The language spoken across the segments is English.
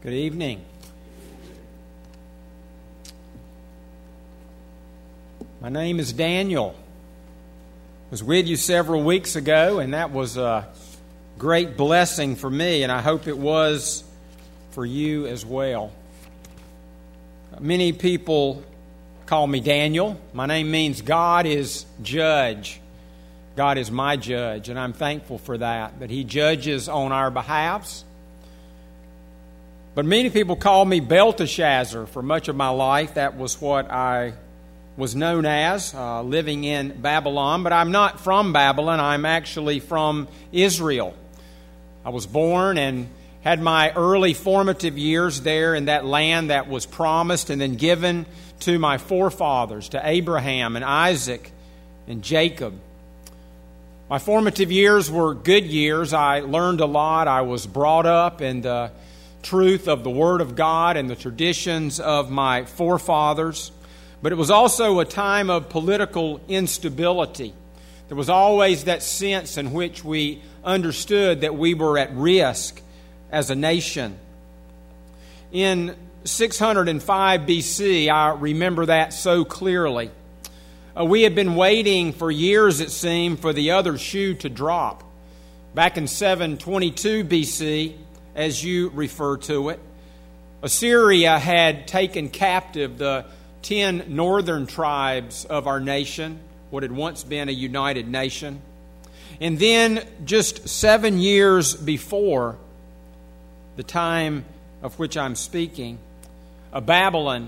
Good evening. My name is Daniel. I was with you several weeks ago, and that was a great blessing for me, and I hope it was for you as well. Many people call me Daniel. My name means God is judge. God is my judge, and I'm thankful for that He judges on our behalves. But many people call me Belteshazzar. For much of my life, that was what I was known as, living in Babylon. But I'm not from Babylon. I'm actually from Israel. I was born and had my early formative years there in that land that was promised and then given to my forefathers, to Abraham and Isaac and Jacob. My formative years were good years. I learned a lot. I was brought up in the truth of the Word of God and the traditions of my forefathers. But it was also a time of political instability. There was always that sense in which we understood that we were at risk as a nation. In 605 BC, I remember that so clearly. We had been waiting for years, it seemed, for the other shoe to drop. Back in 722 BC, as you refer to it, Assyria had taken captive the 10 northern tribes of our nation, what had once been a united nation. And then, just 7 years before the time of which I'm speaking, Babylon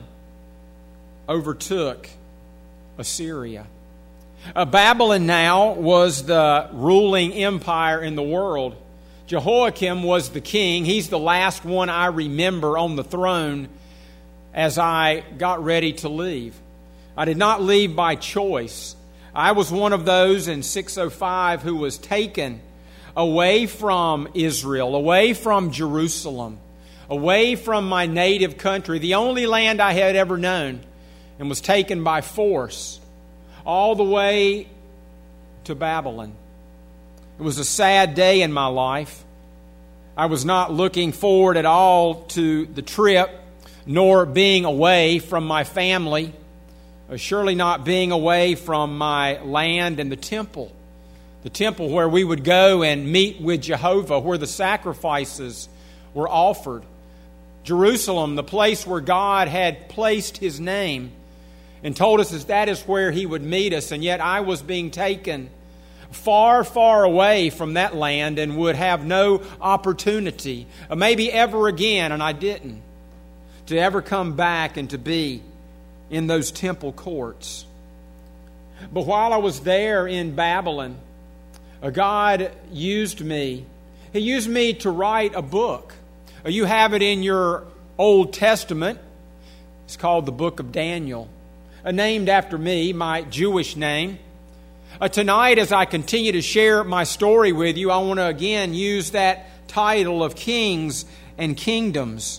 overtook Assyria. Babylon now was the ruling empire in the world. Jehoiakim was the king. He's the last one I remember on the throne as I got ready to leave. I did not leave by choice. I was one of those in 605 who was taken away from Israel, away from Jerusalem, away from my native country, the only land I had ever known, and was taken by force all the way to Babylon. It was a sad day in my life. I was not looking forward at all to the trip, nor being away from my family, surely not being away from my land and the temple where we would go and meet with Jehovah, where the sacrifices were offered. Jerusalem, the place where God had placed His name and told us that is where He would meet us, and yet I was being taken far, far away from that land and would have no opportunity, maybe ever again, and I didn't, to ever come back and to be in those temple courts. But while I was there in Babylon, God used me. He used me to write a book. You have it in your Old Testament. It's called the Book of Daniel, named after me, my Jewish name. Tonight, as I continue to share my story with you, I want to again use that title of Kings and Kingdoms.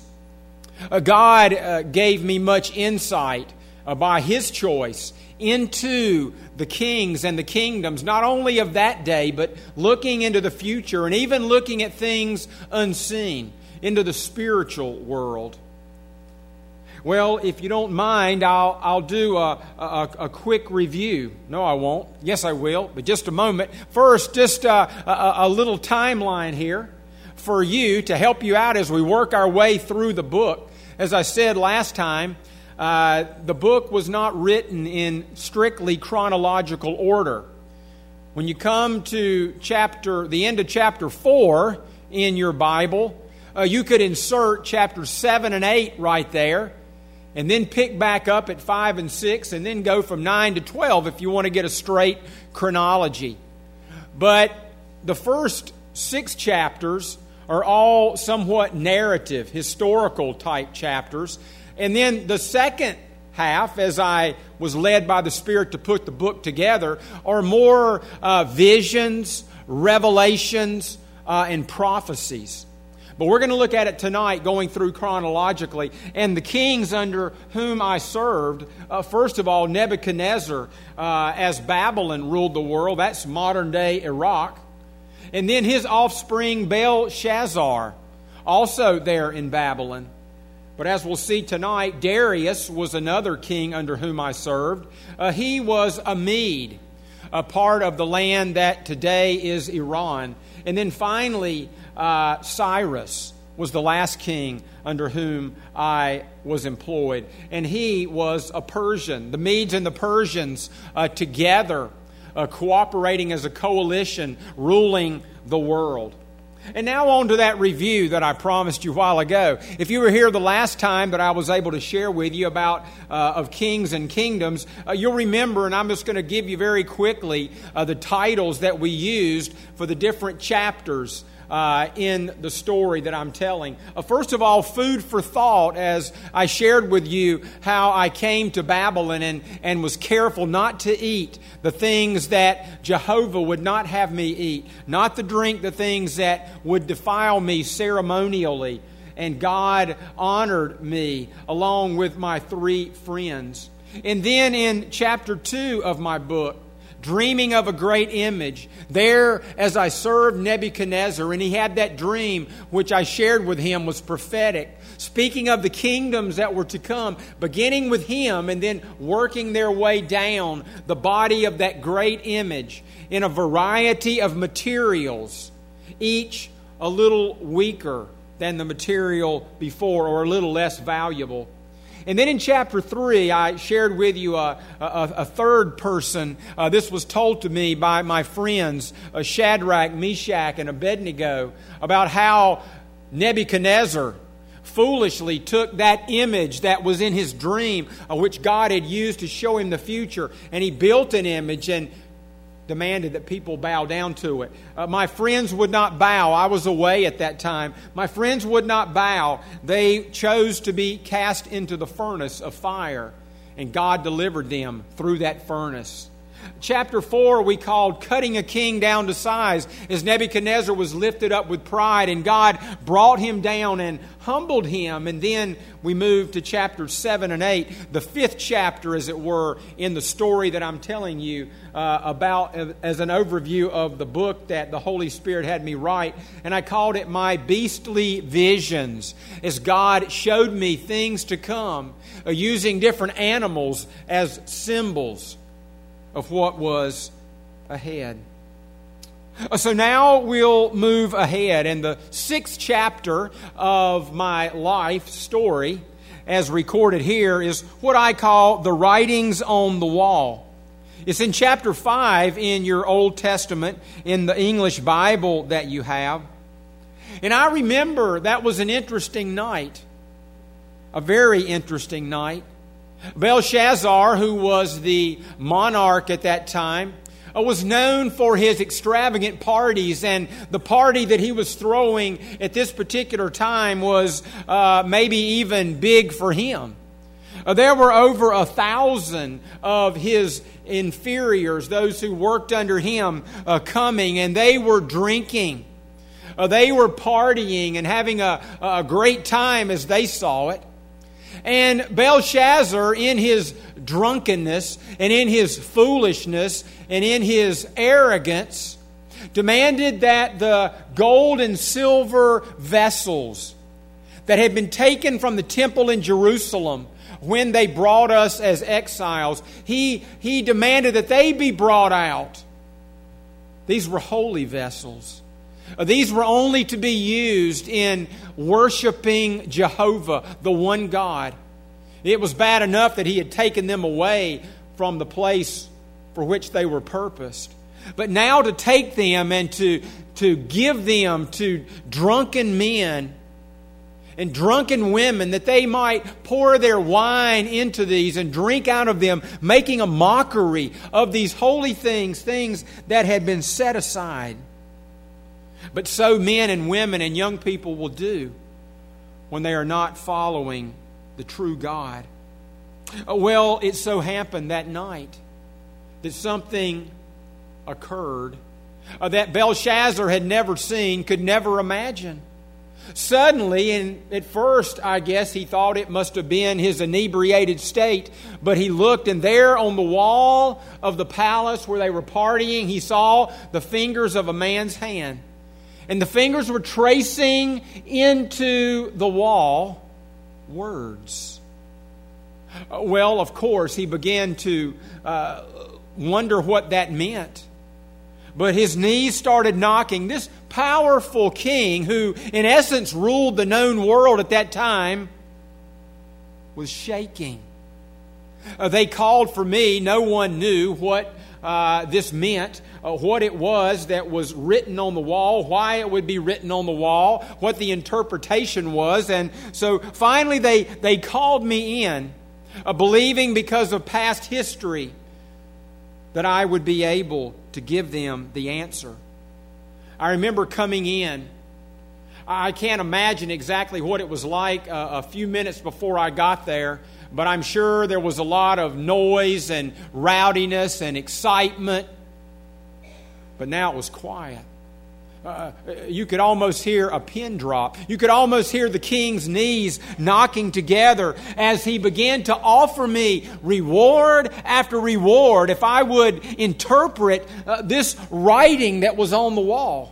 God gave me much insight by His choice into the kings and the kingdoms, not only of that day, but looking into the future and even looking at things unseen, into the spiritual world. Well, if you don't mind, I'll do a quick review. No, I won't. Yes, I will, but just a moment. First, just a little timeline here for you to help you out as we work our way through the book. As I said last time, the book was not written in strictly chronological order. When you come to the end of chapter 4 in your Bible, you could insert chapters 7 and 8 right there, and then pick back up at 5 and 6, and then go from 9 to 12 if you want to get a straight chronology. But the first 6 chapters are all somewhat narrative, historical type chapters. And then the second half, as I was led by the Spirit to put the book together, are more visions, revelations, and prophecies. But we're going to look at it tonight, going through chronologically. And the kings under whom I served, first of all, Nebuchadnezzar, as Babylon ruled the world. That's modern-day Iraq. And then his offspring, Belshazzar, also there in Babylon. But as we'll see tonight, Darius was another king under whom I served. He was a Mede, a part of the land that today is Iran. And then finally, Cyrus was the last king under whom I was employed. And he was a Persian. The Medes and the Persians together, cooperating as a coalition, ruling the world. And now on to that review that I promised you a while ago. If you were here the last time that I was able to share with you about of kings and kingdoms, you'll remember, and I'm just going to give you very quickly the titles that we used for the different chapters in the story that I'm telling. First of all, food for thought, as I shared with you how I came to Babylon and was careful not to eat the things that Jehovah would not have me eat, not to drink the things that would defile me ceremonially. And God honored me along with my 3 friends. And then in chapter 2 of my book, Dreaming of a Great Image, there as I served Nebuchadnezzar, and he had that dream which I shared with him was prophetic, speaking of the kingdoms that were to come, beginning with him and then working their way down the body of that great image in a variety of materials, each a little weaker than the material before or a little less valuable. And then in chapter 3, I shared with you a third person. This was told to me by my friends, Shadrach, Meshach, and Abednego, about how Nebuchadnezzar foolishly took that image that was in his dream, which God had used to show him the future, and he built an image and demanded that people bow down to it. My friends would not bow. I was away at that time. My friends would not bow. They chose to be cast into the furnace of fire, and God delivered them through that furnace. Chapter 4 we called Cutting a King Down to Size, as Nebuchadnezzar was lifted up with pride and God brought him down and humbled him. And then we moved to chapters 7 and 8, the 5th chapter, as it were, in the story that I'm telling you about as an overview of the book that the Holy Spirit had me write. And I called it My Beastly Visions, as God showed me things to come, using different animals as symbols of what was ahead. So now we'll move ahead. And the 6th chapter of my life story, as recorded here, is what I call the writings on the wall. It's in chapter 5 in your Old Testament, in the English Bible that you have. And I remember that was an interesting night, a very interesting night. Belshazzar, who was the monarch at that time, was known for his extravagant parties, and the party that he was throwing at this particular time was maybe even big for him. There were over 1,000 of his inferiors, those who worked under him, coming, and they were drinking. They were partying and having a great time as they saw it. And Belshazzar, in his drunkenness and in his foolishness and in his arrogance, demanded that the gold and silver vessels that had been taken from the temple in Jerusalem when they brought us as exiles, he demanded that they be brought out. These were holy vessels. These were only to be used in worshiping Jehovah, the one God. It was bad enough that he had taken them away from the place for which they were purposed. But now to take them and to give them to drunken men and drunken women, that they might pour their wine into these and drink out of them, making a mockery of these holy things, things that had been set aside. But so men and women and young people will do when they are not following the true God. Well, it so happened that night that something occurred that Belshazzar had never seen, could never imagine. Suddenly, and at first, I guess he thought it must have been his inebriated state, but he looked, and there on the wall of the palace where they were partying, he saw the fingers of a man's hand. And the fingers were tracing into the wall words. Well, of course, he began to wonder what that meant. But his knees started knocking. This powerful king, who in essence ruled the known world at that time, was shaking. They called for me. No one knew what this meant, what it was that was written on the wall, why it would be written on the wall, what the interpretation was. And so finally they called me in, believing because of past history that I would be able to give them the answer. I remember coming in. I can't imagine exactly what it was like a few minutes before I got there, but I'm sure there was a lot of noise and rowdiness and excitement. But now it was quiet. You could almost hear a pin drop. You could almost hear the king's knees knocking together as he began to offer me reward after reward if I would interpret this writing that was on the wall.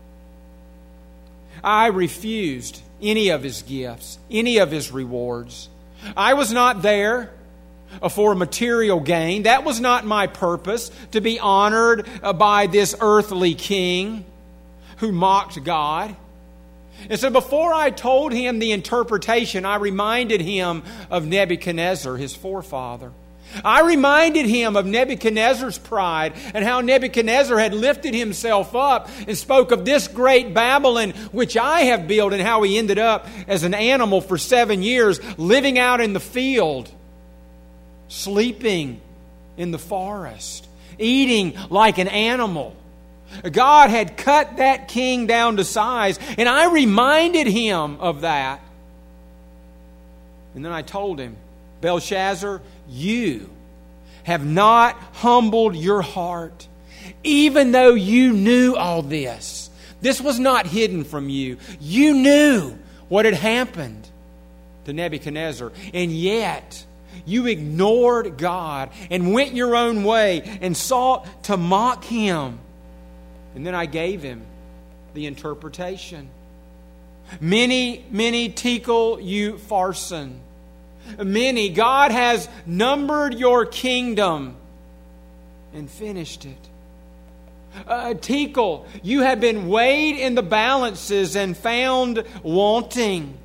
I refused any of his gifts, any of his rewards. I was not there for material gain. That was not my purpose, to be honored by this earthly king who mocked God. And so before I told him the interpretation, I reminded him of Nebuchadnezzar, his forefather. I reminded him of Nebuchadnezzar's pride and how Nebuchadnezzar had lifted himself up and spoke of this great Babylon which I have built, and how he ended up as an animal for 7 years, living out in the field, sleeping in the forest, eating like an animal. God had cut that king down to size, and I reminded him of that. And then I told him, Belshazzar, you have not humbled your heart, even though you knew all this. This was not hidden from you. You knew what had happened to Nebuchadnezzar, and yet you ignored God and went your own way and sought to mock him. And then I gave him the interpretation. Many, many tekel upharsin. Many, God has numbered your kingdom and finished it. Tekel, you have been weighed in the balances and found wanting.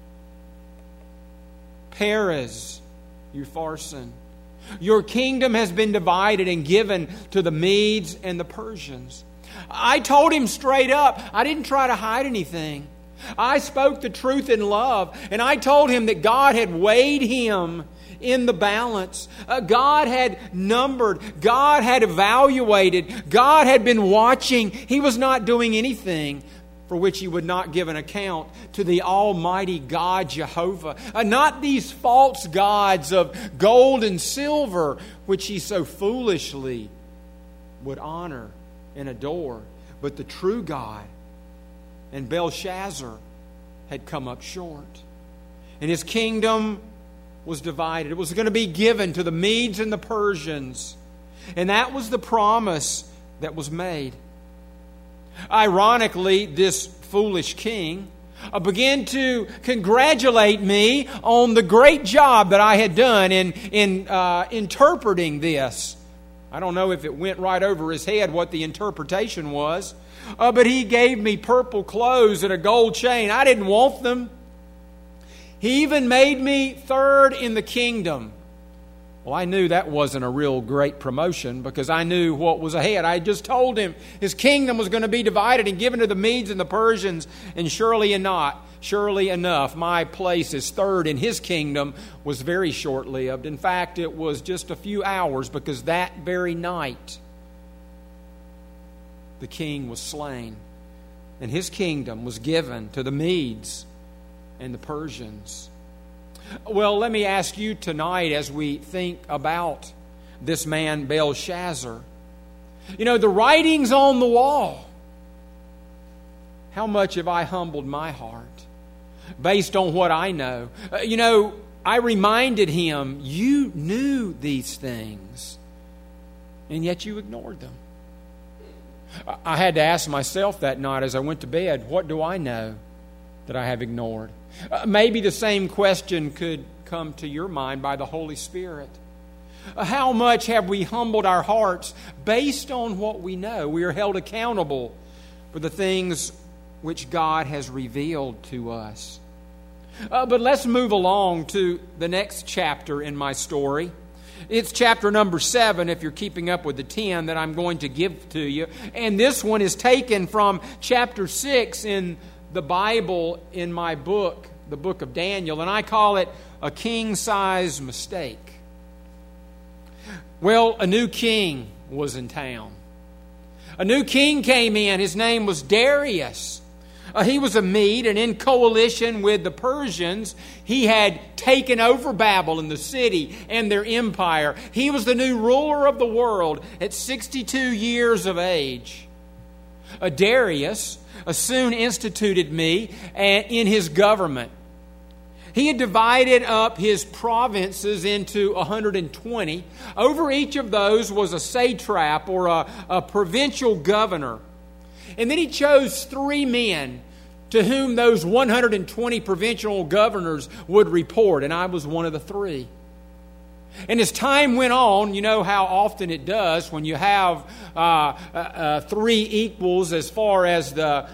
Perez, upharsin. Your kingdom has been divided and given to the Medes and the Persians. I told him straight up. I didn't try to hide anything. I spoke the truth in love, and I told him that God had weighed him in the balance. God had numbered. God had evaluated. God had been watching. He was not doing anything for which he would not give an account to the Almighty God Jehovah. Not these false gods of gold and silver, which he so foolishly would honor and adore, but the true God. And Belshazzar had come up short. And his kingdom was divided. It was going to be given to the Medes and the Persians. And that was the promise that was made. Ironically, this foolish king began to congratulate me on the great job that I had done in interpreting this. I don't know if it went right over his head what the interpretation was. But he gave me purple clothes and a gold chain. I didn't want them. He even made me third in the kingdom. Well, I knew that wasn't a real great promotion because I knew what was ahead. I just told him his kingdom was going to be divided and given to the Medes and the Persians. And surely enough, my place as third in his kingdom was very short-lived. In fact, it was just a few hours because that very night, the king was slain, and his kingdom was given to the Medes and the Persians. Well, let me ask you tonight as we think about this man Belshazzar. You know, the writing's on the wall. How much have I humbled my heart based on what I know? I reminded him, you knew these things, and yet you ignored them. I had to ask myself that night as I went to bed, what do I know that I have ignored? Maybe the same question could come to your mind by the Holy Spirit. How much have we humbled our hearts based on what we know? We are held accountable for the things which God has revealed to us. But let's move along to the next chapter in my story. It's chapter number 7, if you're keeping up with the 10 that I'm going to give to you. And this one is taken from chapter 6 in the Bible in my book, the book of Daniel. And I call it a king-size mistake. Well, a new king was in town. A new king came in. His name was Darius. He was a Mede, and in coalition with the Persians, he had taken over Babylon, the city, and their empire. He was the new ruler of the world at 62 years of age. Darius soon instituted me in his government. He had divided up his provinces into 120. Over each of those was a satrap or a provincial governor. And then he chose 3 men to whom those 120 provincial governors would report, and I was one of the 3. And as time went on, you know how often it does when you have 3 equals as far as the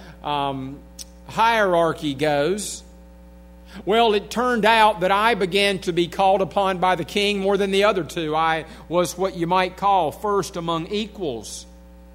hierarchy goes. Well, it turned out that I began to be called upon by the king more than the other 2. I was what you might call first among equals.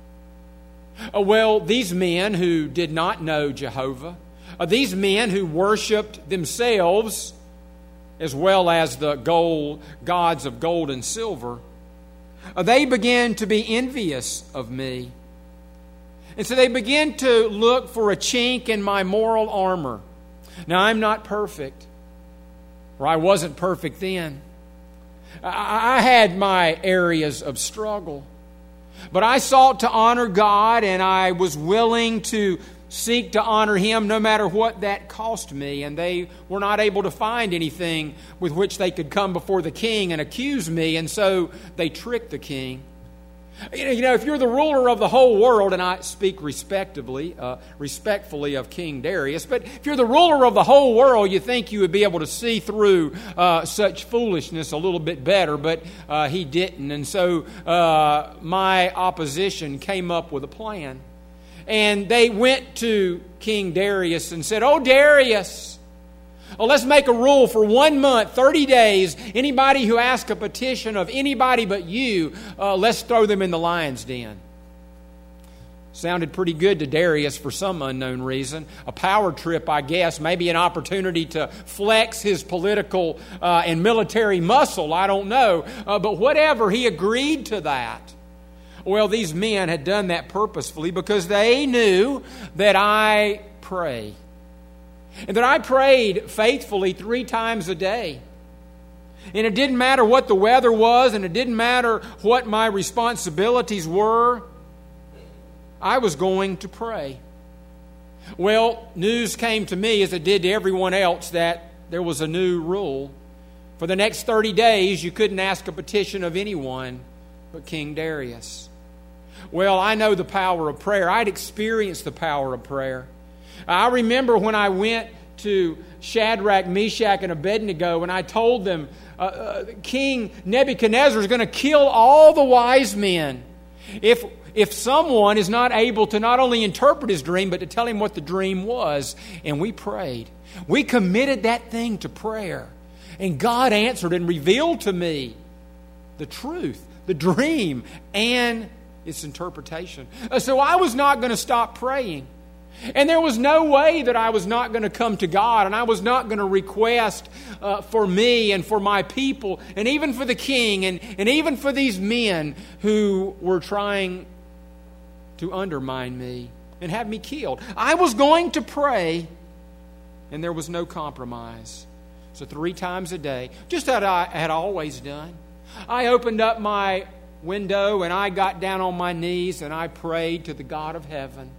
Well, these men who did not know Jehovah, these men who worshipped themselves as well as the gods of gold and silver, they began to be envious of me. And so they began to look for a chink in my moral armor. Now, I'm not perfect, or I wasn't perfect then. I had my areas of struggle. But I sought to honor God, and I was willing to seek to honor Him no matter what that cost me. And they were not able to find anything with which they could come before the king and accuse me, and so they tricked the king. You know, if you're the ruler of the whole world, and I speak respectfully of King Darius, but if you're the ruler of the whole world, you think you would be able to see through such foolishness a little bit better, but he didn't. And so my opposition came up with a plan. And they went to King Darius and said, "Oh, Darius, let's make a rule for 1 month, 30 days. Anybody who asks a petition of anybody but you, let's throw them in the lion's den." Sounded pretty good to Darius for some unknown reason. A power trip, I guess. Maybe an opportunity to flex his political and military muscle. I don't know. But whatever, he agreed to that. Well, these men had done that purposefully because they knew that I pray. And that I prayed faithfully 3 times a day. And it didn't matter what the weather was, and it didn't matter what my responsibilities were. I was going to pray. Well, news came to me, as it did to everyone else, that there was a new rule. For the next 30 days, you couldn't ask a petition of anyone but King Darius. Well, I know the power of prayer. I'd experienced the power of prayer. I remember when I went to Shadrach, Meshach, and Abednego, and I told them, King Nebuchadnezzar is going to kill all the wise men if someone is not able to not only interpret his dream, but to tell him what the dream was. And we prayed. We committed that thing to prayer. And God answered and revealed to me the truth, the dream, and its interpretation. So I was not going to stop praying. And there was no way that I was not going to come to God, and I was not going to request for me and for my people, and even for the king, and even for these men who were trying to undermine me and have me killed. I was going to pray, and there was no compromise. So 3 times a day, just as I had always done, I opened up my window and I got down on my knees and I prayed to the God of heaven.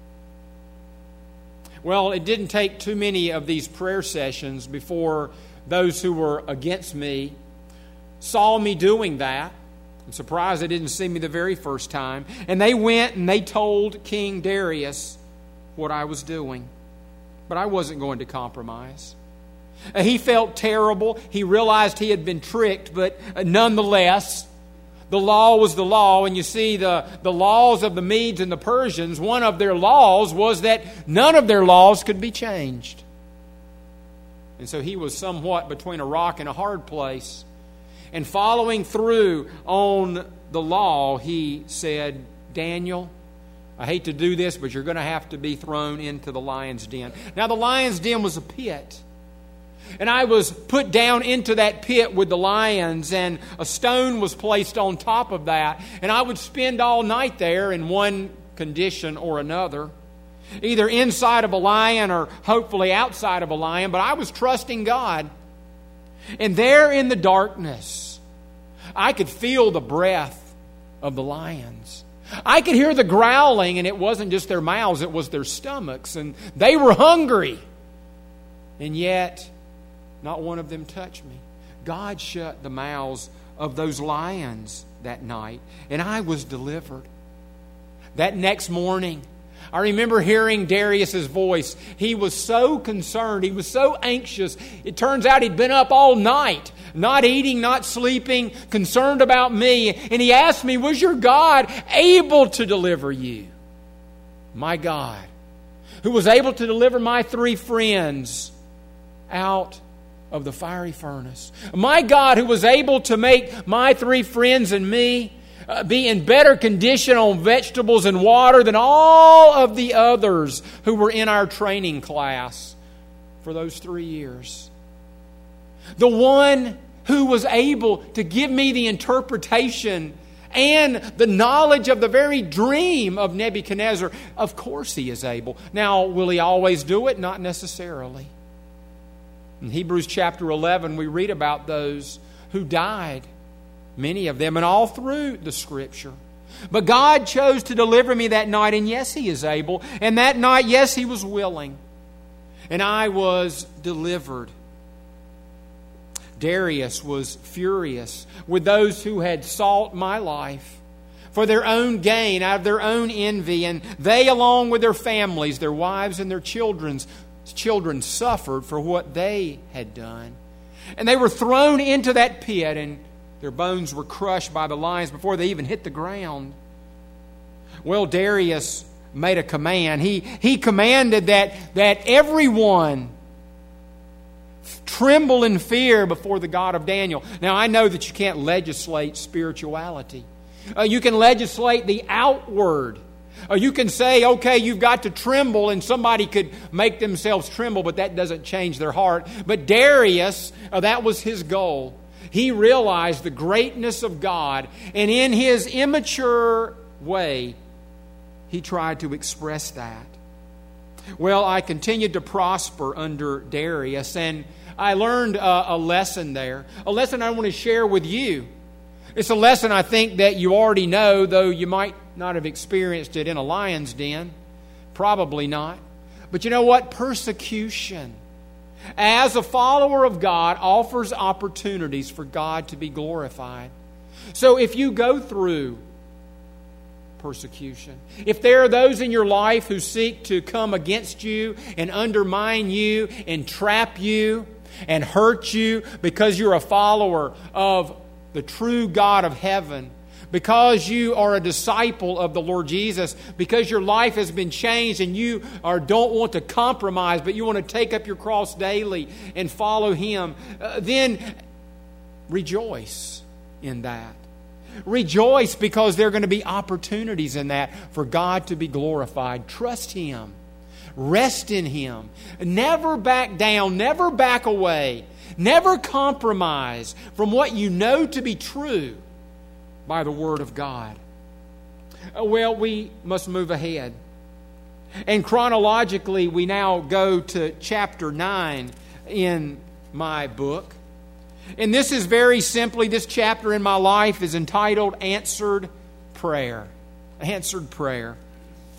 Well, it didn't take too many of these prayer sessions before those who were against me saw me doing that. I'm surprised they didn't see me the very first time. And they went and they told King Darius what I was doing. But I wasn't going to compromise. He felt terrible. He realized he had been tricked, but nonetheless, the law was the law. And you see, the laws of the Medes and the Persians, one of their laws was that none of their laws could be changed. And so he was somewhat between a rock and a hard place. And following through on the law, he said, Daniel, I hate to do this, but you're going to have to be thrown into the lion's den. Now, the lion's den was a pit. And I was put down into that pit with the lions, and a stone was placed on top of that. And I would spend all night there in one condition or another, either inside of a lion or hopefully outside of a lion. But I was trusting God. And there in the darkness, I could feel the breath of the lions. I could hear the growling, and it wasn't just their mouths, it was their stomachs. And they were hungry. And yet, not one of them touched me. God shut the mouths of those lions that night, and I was delivered. That next morning, I remember hearing Darius's voice. He was so concerned. He was so anxious. It turns out he'd been up all night, not eating, not sleeping, concerned about me. And he asked me, was your God able to deliver you? My God, who was able to deliver my 3 friends out of the fiery furnace. My God, who was able to make my 3 friends and me be in better condition on vegetables and water than all of the others who were in our training class for those 3 years. The one who was able to give me the interpretation and the knowledge of the very dream of Nebuchadnezzar. Of course he is able. Now, will he always do it? Not necessarily. In Hebrews chapter 11, we read about those who died, many of them, and all through the Scripture. But God chose to deliver me that night, and yes, He is able. And that night, yes, He was willing. And I was delivered. Darius was furious with those who had sought my life for their own gain, out of their own envy. And they, along with their families, their wives and their children suffered for what they had done. And they were thrown into that pit, and their bones were crushed by the lions before they even hit the ground. Well, Darius made a command. He commanded that everyone tremble in fear before the God of Daniel. Now, I know that you can't legislate spirituality. You can legislate the outward. You can say, okay, you've got to tremble, and somebody could make themselves tremble, but that doesn't change their heart. But Darius, that was his goal. He realized the greatness of God, and in his immature way, he tried to express that. Well, I continued to prosper under Darius, and I learned a lesson there, a lesson I want to share with you. It's a lesson I think that you already know, though you might not have experienced it in a lion's den. Probably not. But you know what? Persecution, as a follower of God, offers opportunities for God to be glorified. So if you go through persecution, if there are those in your life who seek to come against you and undermine you and trap you and hurt you because you're a follower of the true God of heaven, because you are a disciple of the Lord Jesus, because your life has been changed and you don't want to compromise, but you want to take up your cross daily and follow Him, then rejoice in that. Rejoice, because there are going to be opportunities in that for God to be glorified. Trust Him. Rest in Him. Never back down. Never back away. Never compromise from what you know to be true by the Word of God. Well, we must move ahead. And chronologically, we now go to chapter 9 in my book. And this is very simply, this chapter in my life is entitled Answered Prayer. Answered Prayer.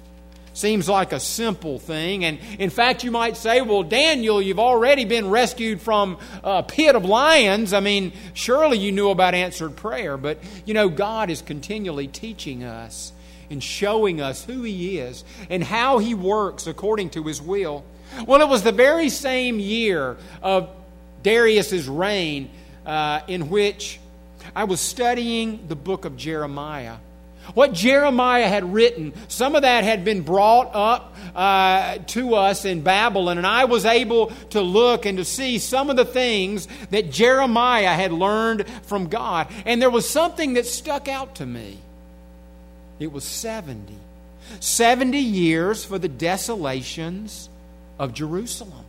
Seems like a simple thing. And in fact, you might say, well, Daniel, you've already been rescued from a pit of lions. I mean, surely you knew about answered prayer. But, God is continually teaching us and showing us who He is and how He works according to His will. Well, it was the very same year of Darius's reign in which I was studying the book of Jeremiah. What Jeremiah had written, some of that had been brought up to us in Babylon, and I was able to look and to see some of the things that Jeremiah had learned from God. And there was something that stuck out to me. It was 70. 70 years for the desolations of Jerusalem.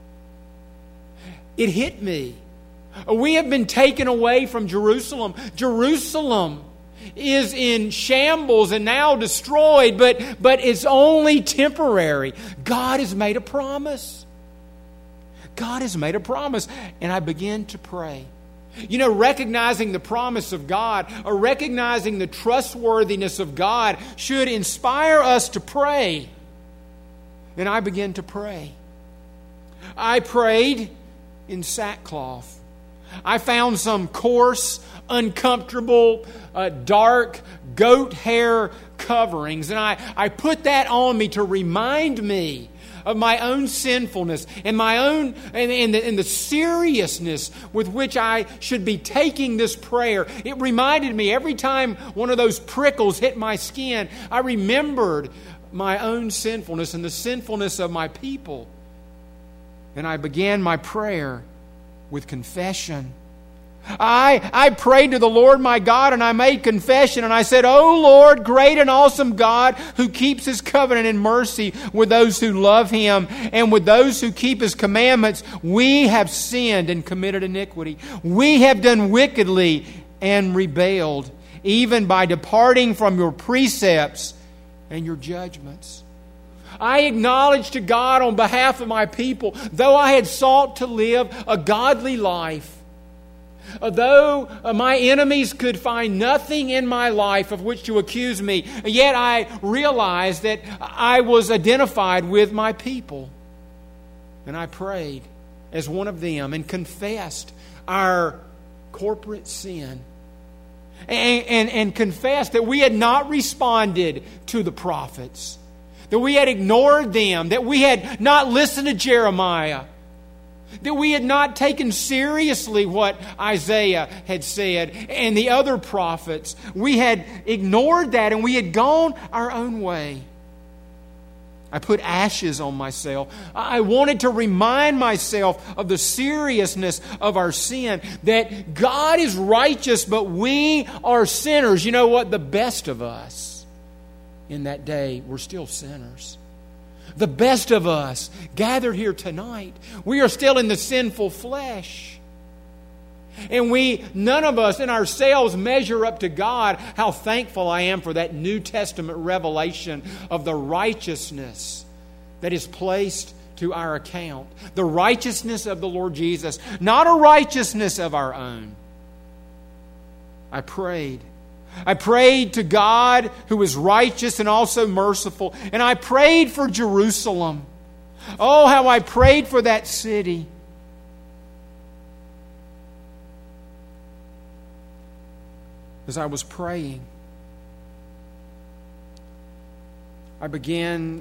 It hit me. We have been taken away from Jerusalem. Jerusalem is in shambles and now destroyed, but it's only temporary. God has made a promise. God has made a promise. And I began to pray. Recognizing the promise of God or recognizing the trustworthiness of God should inspire us to pray. And I began to pray. I prayed in sackcloth. I found some coarse, uncomfortable, dark goat hair coverings, and I put that on me to remind me of my own sinfulness and my own and the seriousness with which I should be taking this prayer. It reminded me every time one of those prickles hit my skin, I remembered my own sinfulness and the sinfulness of my people. And I began my prayer with confession. I prayed to the Lord my God, and I made confession, and I said, "O Lord, great and awesome God, who keeps His covenant and mercy with those who love Him and with those who keep His commandments, we have sinned and committed iniquity. We have done wickedly and rebelled, even by departing from your precepts and your judgments." I acknowledged to God on behalf of my people, though I had sought to live a godly life, though my enemies could find nothing in my life of which to accuse me, yet I realized that I was identified with my people. And I prayed as one of them and confessed our corporate sin. And confessed that we had not responded to the prophets, that we had ignored them, that we had not listened to Jeremiah, that we had not taken seriously what Isaiah had said and the other prophets. We had ignored that and we had gone our own way. I put ashes on myself. I wanted to remind myself of the seriousness of our sin, that God is righteous, but we are sinners. You know what? The best of us in that day were still sinners. The best of us gathered here tonight, we are still in the sinful flesh. And none of us in ourselves measure up to God. How thankful I am for that New Testament revelation of the righteousness that is placed to our account. The righteousness of the Lord Jesus, not a righteousness of our own. I prayed to God who is righteous and also merciful. And I prayed for Jerusalem. Oh, how I prayed for that city. As I was praying, I began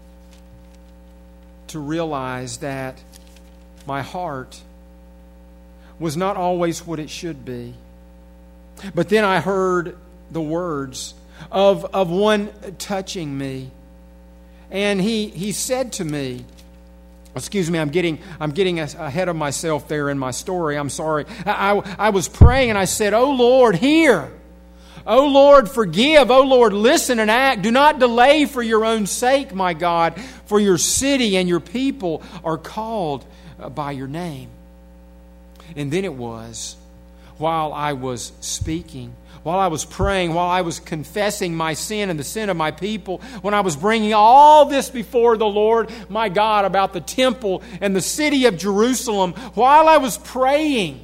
to realize that my heart was not always what it should be. But then I heard the words of one touching me. And he said to me, excuse me, I'm getting ahead of myself there in my story. I'm sorry. I was praying and I said, "Oh Lord, hear. Oh Lord, forgive. Oh Lord, listen and act. Do not delay for your own sake, my God, for your city and your people are called by your name." And then it was, while I was speaking, while I was praying, while I was confessing my sin and the sin of my people, when I was bringing all this before the Lord my God about the temple and the city of Jerusalem, while I was praying,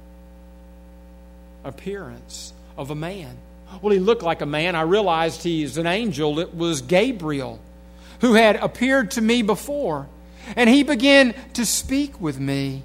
appearance of a man. Well, he looked like a man. I realized he's an angel. It was Gabriel. who had appeared to me before. And he began to speak with me.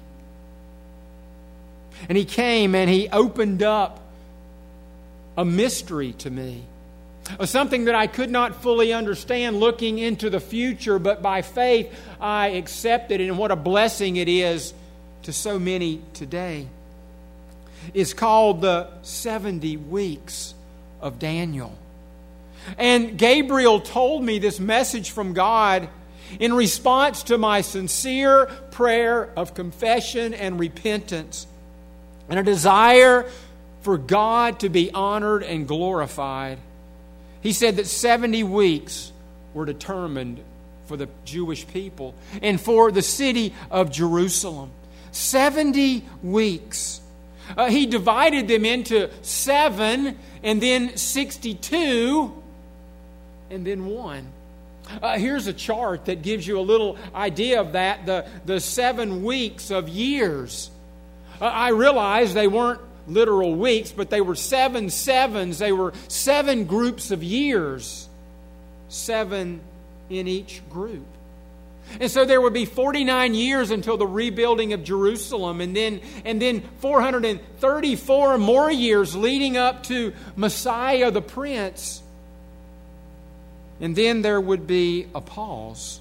And he came and he opened up a mystery to me. Something that I could not fully understand looking into the future, but by faith I accepted it. And what a blessing it is to so many today. It's called the 70 weeks of Daniel. And Gabriel told me this message from God in response to my sincere prayer of confession and repentance, and a desire for God to be honored and glorified. He said that 70 weeks were determined for the Jewish people and for the city of Jerusalem. 70 weeks. He divided them into 7 and then 62 and then 1. Here's a chart that gives you a little idea of that. The 7 weeks of years. I realize they weren't literal weeks, but they were 7 sevens. They were 7 groups of years. 7 in each group. And so there would be 49 years until the rebuilding of Jerusalem, and then 434 more years leading up to Messiah the Prince. And then there would be a pause.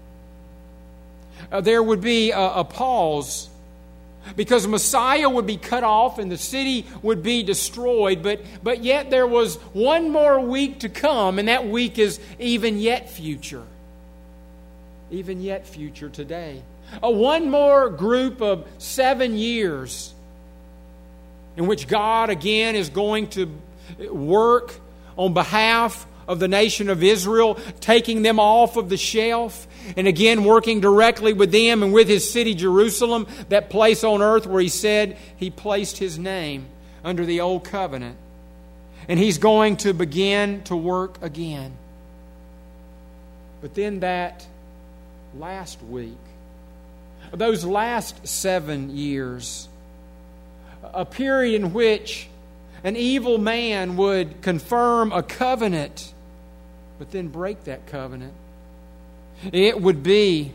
There would be a pause because Messiah would be cut off and the city would be destroyed. But yet there was one more week to come, and that week is even yet future. Even yet future today. One more group of 7 years in which God again is going to work on behalf of the nation of Israel, taking them off of the shelf, and again working directly with them and with His city Jerusalem, that place on earth where He said He placed His name under the old covenant. And He's going to begin to work again. But then that last week, those last 7 years, a period in which an evil man would confirm a covenant, but then break that covenant. It would be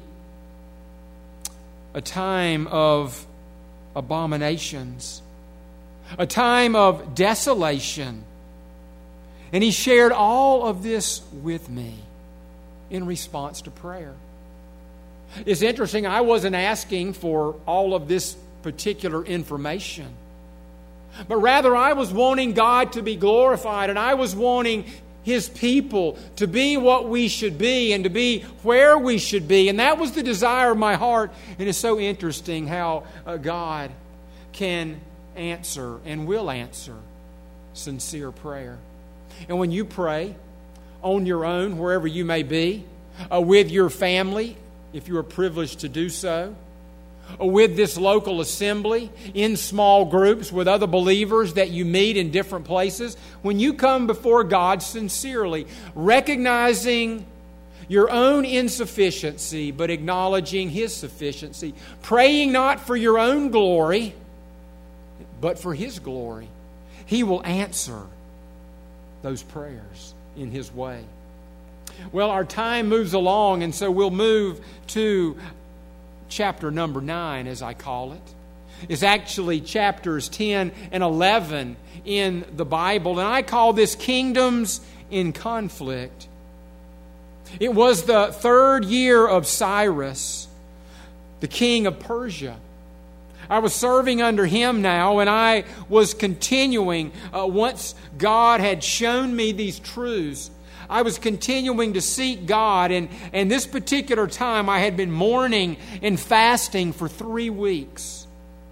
a time of abominations, a time of desolation. And he shared all of this with me in response to prayer. It's interesting, I wasn't asking for all of this particular information, but rather I was wanting God to be glorified, and I was wanting His people to be what we should be and to be where we should be. And that was the desire of my heart. And it's so interesting how God can answer and will answer sincere prayer. And when you pray on your own, wherever you may be, with your family, if you are privileged to do so, with this local assembly, in small groups with other believers that you meet in different places, when you come before God sincerely, recognizing your own insufficiency, but acknowledging His sufficiency, praying not for your own glory, but for His glory, He will answer those prayers in His way. Well, our time moves along, and so we'll move to chapter number 9, as I call it. It's actually chapters 10 and 11 in the Bible, and I call this Kingdoms in Conflict. It was the 3rd year of Cyrus, the king of Persia. I was serving under him now, and I was continuing, once God had shown me these truths, I was continuing to seek God, and this particular time I had been mourning and fasting for 3 weeks.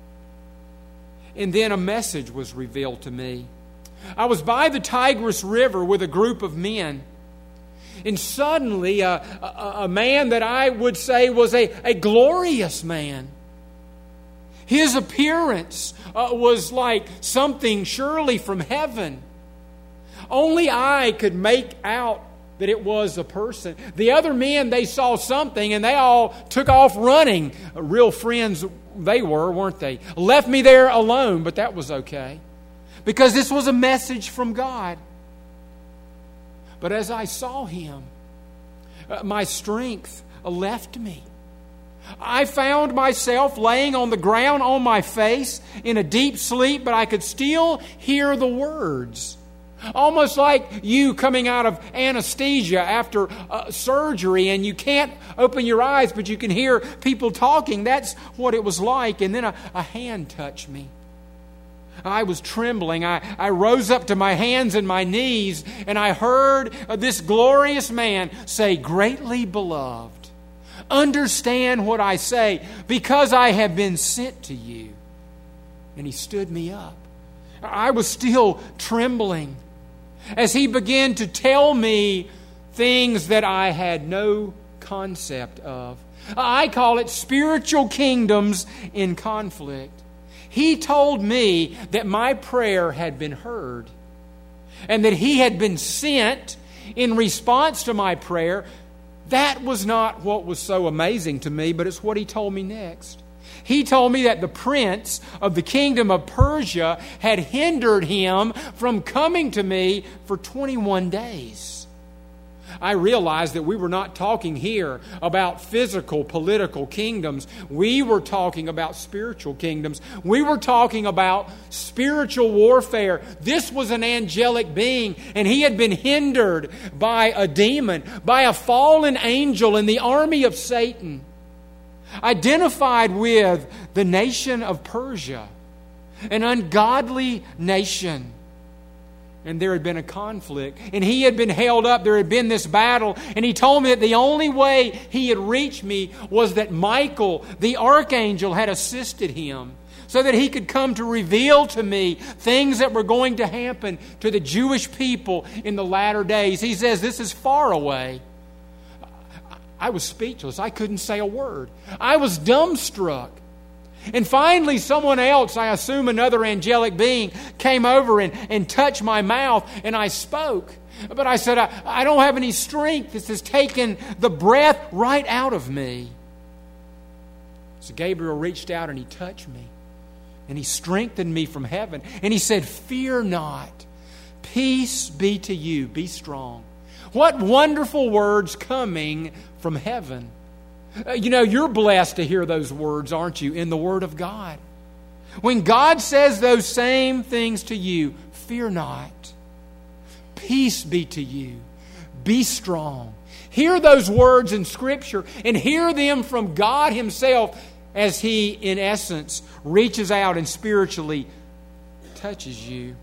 And then a message was revealed to me. I was by the Tigris River with a group of men, and suddenly a man that I would say was a glorious man. His appearance was like something surely from heaven. Only I could make out that it was a person. The other men, they saw something and they all took off running. Real friends they were, weren't they? Left me there alone, but that was okay, because this was a message from God. But as I saw him, my strength left me. I found myself laying on the ground on my face in a deep sleep, but I could still hear the words. Almost like you coming out of anesthesia after surgery and you can't open your eyes, but you can hear people talking. That's what it was like. And then a hand touched me. I was trembling. I rose up to my hands and my knees, and I heard this glorious man say, "Greatly beloved, understand what I say, because I have been sent to you." And he stood me up. I was still trembling as he began to tell me things that I had no concept of. I call it spiritual kingdoms in conflict. He told me that my prayer had been heard and that he had been sent in response to my prayer. That was not what was so amazing to me, but it's what he told me next. He told me that the prince of the kingdom of Persia had hindered him from coming to me for 21 days. I realized that we were not talking here about physical, political kingdoms. We were talking about spiritual kingdoms. We were talking about spiritual warfare. This was an angelic being, and he had been hindered by a demon, by a fallen angel in the army of Satan, identified with the nation of Persia, an ungodly nation. And there had been a conflict, and he had been held up. There had been this battle, and he told me that the only way he had reached me was that Michael, the archangel, had assisted him so that he could come to reveal to me things that were going to happen to the Jewish people in the latter days. He says, this is far away. I was speechless. I couldn't say a word. I was dumbstruck. And finally, someone else, I assume another angelic being, came over and touched my mouth, and I spoke. But I said, I don't have any strength. This has taken the breath right out of me. So Gabriel reached out and he touched me. And he strengthened me from heaven. And he said, "Fear not. Peace be to you. Be strong." What wonderful words coming from heaven. You're blessed to hear those words, aren't you, in the Word of God. When God says those same things to you, fear not. Peace be to you. Be strong. Hear those words in Scripture and hear them from God Himself as He, in essence, reaches out and spiritually touches you.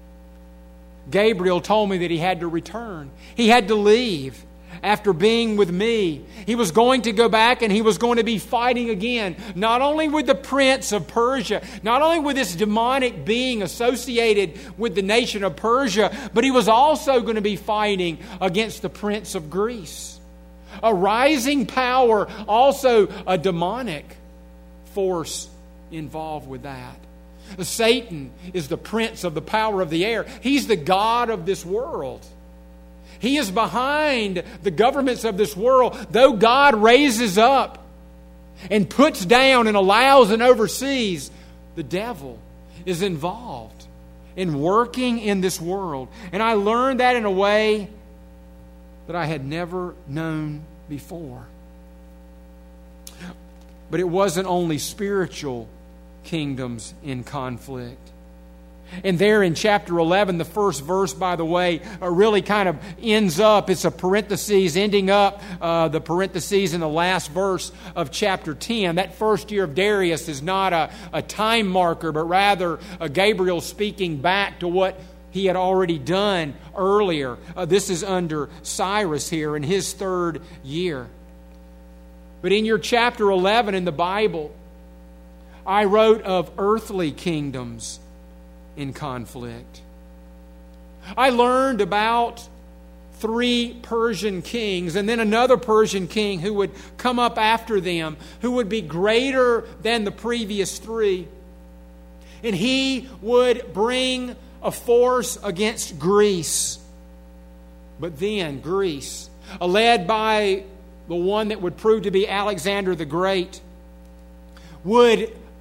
Gabriel told me that he had to return. He had to leave. After being with me, he was going to go back and he was going to be fighting again, not only with the prince of Persia, not only with this demonic being associated with the nation of Persia, but he was also going to be fighting against the prince of Greece. A rising power, also a demonic force involved with that. Satan is the prince of the power of the air. He's the god of this world. He is behind the governments of this world. Though God raises up and puts down and allows and oversees, the devil is involved in working in this world. And I learned that in a way that I had never known before. But it wasn't only spiritual kingdoms in conflict. And there in chapter 11, the first verse, by the way, really kind of ends up, it's a parenthesis, ending up the parentheses in the last verse of chapter 10. That first year of Darius is not a time marker, but rather Gabriel speaking back to what he had already done earlier. This is under Cyrus here in his third year. But in your chapter 11 in the Bible, I wrote of earthly kingdoms in conflict. I learned about 3 Persian kings and then another Persian king who would come up after them, who would be greater than the previous 3. And he would bring a force against Greece. But then Greece, led by the one that would prove to be Alexander the Great, would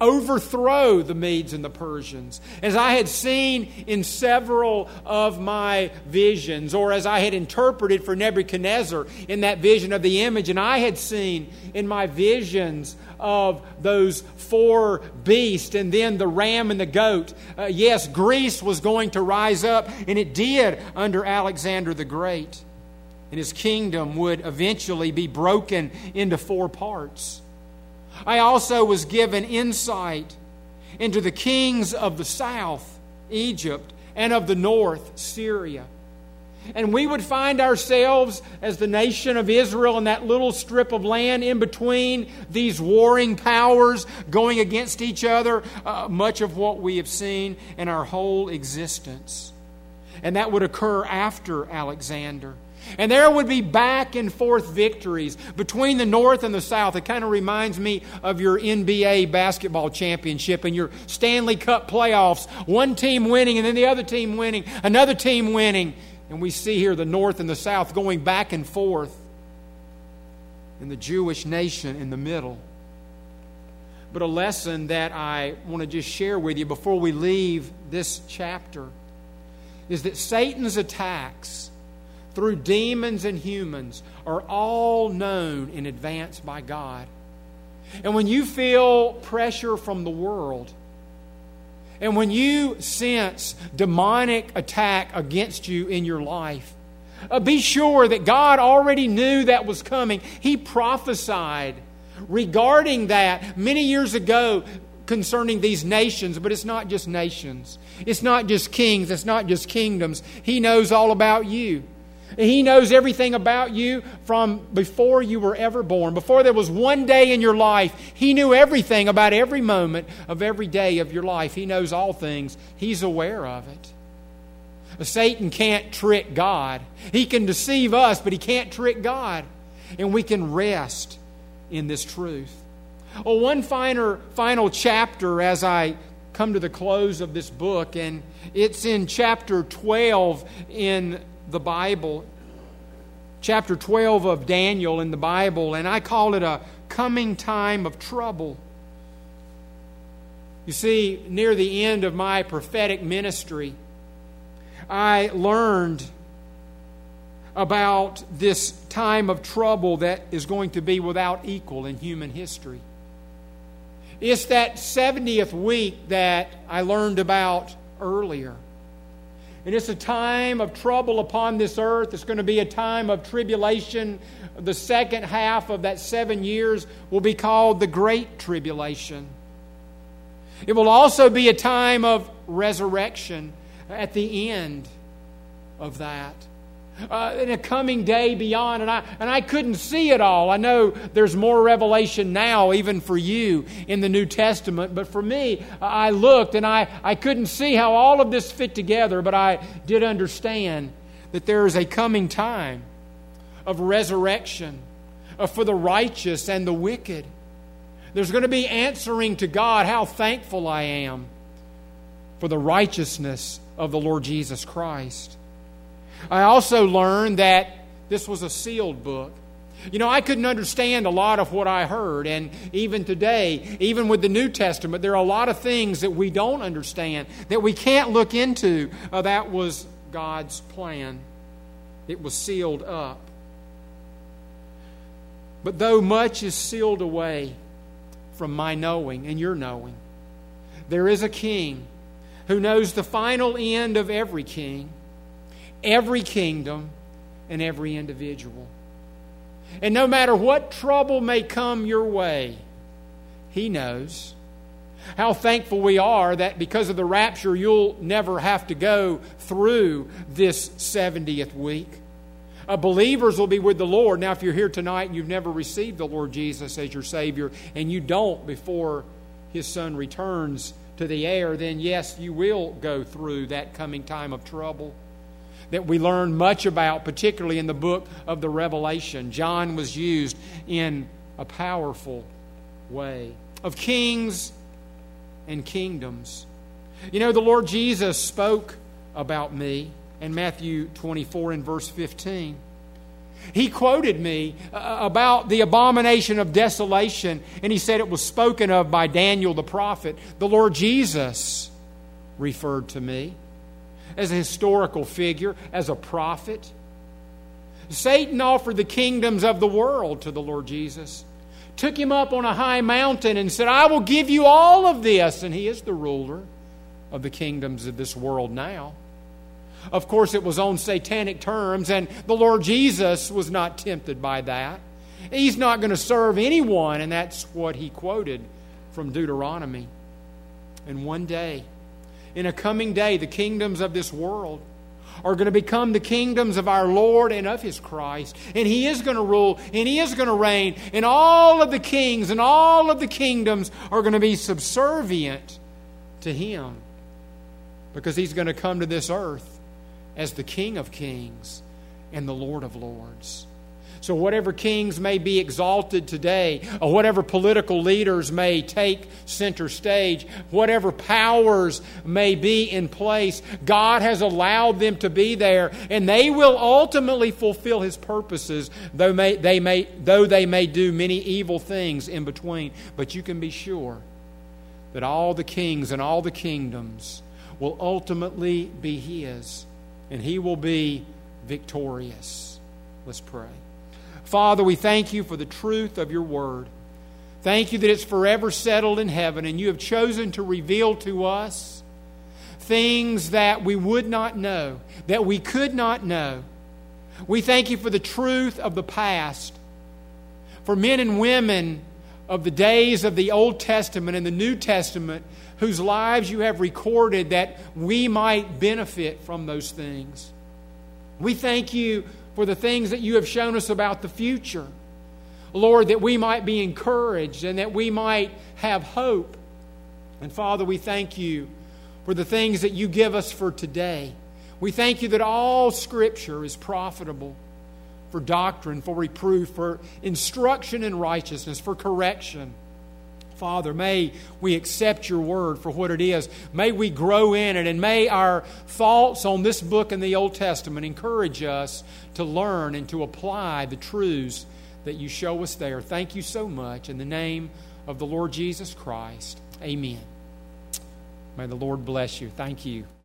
overthrow the Medes and the Persians. As I had seen in several of my visions, or as I had interpreted for Nebuchadnezzar in that vision of the image, and I had seen in my visions of those 4 beasts and then the ram and the goat. Yes, Greece was going to rise up, and it did under Alexander the Great. And his kingdom would eventually be broken into 4 parts. I also was given insight into the kings of the south, Egypt, and of the north, Syria. And we would find ourselves as the nation of Israel in that little strip of land in between these warring powers going against each other, much of what we have seen in our whole existence. And that would occur after Alexander. And there would be back and forth victories between the North and the South. It kind of reminds me of your NBA basketball championship and your Stanley Cup playoffs. One team winning and then the other team winning, another team winning. And we see here the North and the South going back and forth, and the Jewish nation in the middle. But a lesson that I want to just share with you before we leave this chapter is that Satan's attacks through demons and humans are all known in advance by God. And when you feel pressure from the world, and when you sense demonic attack against you in your life, be sure that God already knew that was coming. He prophesied regarding that many years ago concerning these nations. But it's not just nations. It's not just kings. It's not just kingdoms. He knows all about you. He knows everything about you from before you were ever born. Before there was one day in your life, He knew everything about every moment of every day of your life. He knows all things. He's aware of it. Satan can't trick God. He can deceive us, but he can't trick God. And we can rest in this truth. Well, one final chapter as I come to the close of this book, and it's in chapter 12 in the Bible, chapter 12 of Daniel in the Bible, and I call it a coming time of trouble. You see, near the end of my prophetic ministry, I learned about this time of trouble that is going to be without equal in human history. It's that 70th week that I learned about earlier. And it's a time of trouble upon this earth. It's going to be a time of tribulation. The second half of that 7 years will be called the Great Tribulation. It will also be a time of resurrection at the end of that. In a coming day beyond. And I couldn't see it all. I know there's more revelation now, even for you, in the New Testament. But for me, I looked and I couldn't see how all of this fit together. But I did understand that there is a coming time of resurrection for the righteous and the wicked. There's going to be answering to God. How thankful I am for the righteousness of the Lord Jesus Christ. I also learned that this was a sealed book. You know, I couldn't understand a lot of what I heard. And even today, even with the New Testament, there are a lot of things that we don't understand, that we can't look into. That was God's plan. It was sealed up. But though much is sealed away from my knowing and your knowing, there is a king who knows the final end of every king, every kingdom, and every individual. And no matter what trouble may come your way, He knows. How thankful we are that because of the rapture, you'll never have to go through this 70th week. Believers will be with the Lord. Now, if you're here tonight and you've never received the Lord Jesus as your Savior, and you don't before His Son returns to the air, then yes, you will go through that coming time of trouble that we learn much about, particularly in the book of the Revelation. John was used in a powerful way. Of kings and kingdoms. You know, the Lord Jesus spoke about me in Matthew 24 and verse 15. He quoted me about the abomination of desolation, and he said it was spoken of by Daniel the prophet. The Lord Jesus referred to me as a historical figure, as a prophet. Satan offered the kingdoms of the world to the Lord Jesus, took him up on a high mountain and said, I will give you all of this. And he is the ruler of the kingdoms of this world now. Of course, it was on satanic terms, and the Lord Jesus was not tempted by that. He's not going to serve anyone, and that's what he quoted from Deuteronomy. And one day, in a coming day, the kingdoms of this world are going to become the kingdoms of our Lord and of His Christ. And He is going to rule, and He is going to reign, and all of the kings and all of the kingdoms are going to be subservient to Him, because He's going to come to this earth as the King of Kings and the Lord of Lords. So whatever kings may be exalted today, or whatever political leaders may take center stage, whatever powers may be in place, God has allowed them to be there, and they will ultimately fulfill His purposes, though they may do many evil things in between. But you can be sure that all the kings and all the kingdoms will ultimately be His, and He will be victorious. Let's pray. Father, we thank You for the truth of Your Word. Thank You that it's forever settled in heaven, and You have chosen to reveal to us things that we would not know, that we could not know. We thank You for the truth of the past, for men and women of the days of the Old Testament and the New Testament, whose lives You have recorded that we might benefit from those things. We thank You for the things that You have shown us about the future. Lord, that we might be encouraged and that we might have hope. And Father, we thank You for the things that You give us for today. We thank You that all Scripture is profitable for doctrine, for reproof, for instruction in righteousness, for correction. Father, may we accept Your Word for what it is. May we grow in it, and may our thoughts on this book in the Old Testament encourage us to learn and to apply the truths that You show us there. Thank You so much. In the name of the Lord Jesus Christ, amen. May the Lord bless you. Thank you.